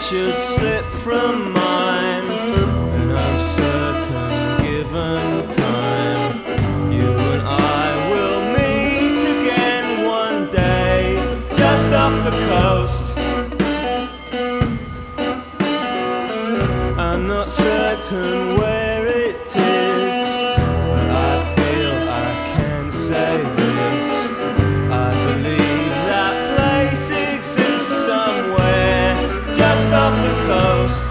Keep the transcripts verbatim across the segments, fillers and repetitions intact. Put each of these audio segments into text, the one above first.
should slip from mine, and I'm certain, given time, you and I will meet again one day, just off the coast. I'm not certain where it is, but I feel I can say this: I believe that place exists somewhere just off the coast.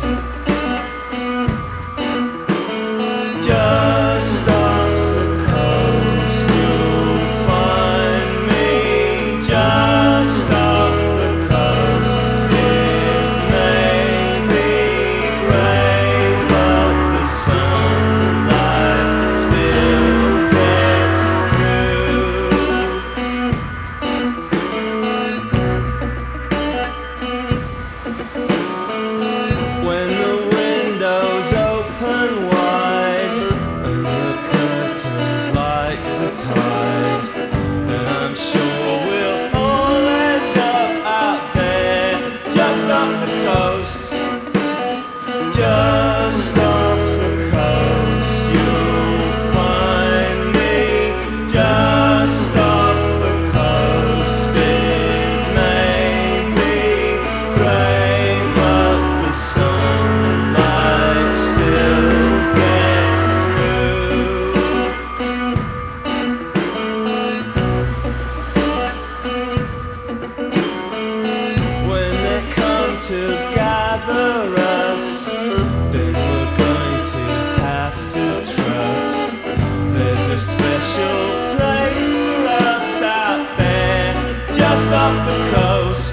Just off the coast, you'll find me. Just off the coast. It may be grey, but the sunlight still gets through. When the windows open wide and the curtains like the tide, then I'm sure we'll all end up out there, just off the coast. Just off the coast, you'll find me. Just off the coast. It may be grey, but the sunlight still gets through. When they come to gather us, then we're going to have to trust there's a special place for us out there, just off the coast.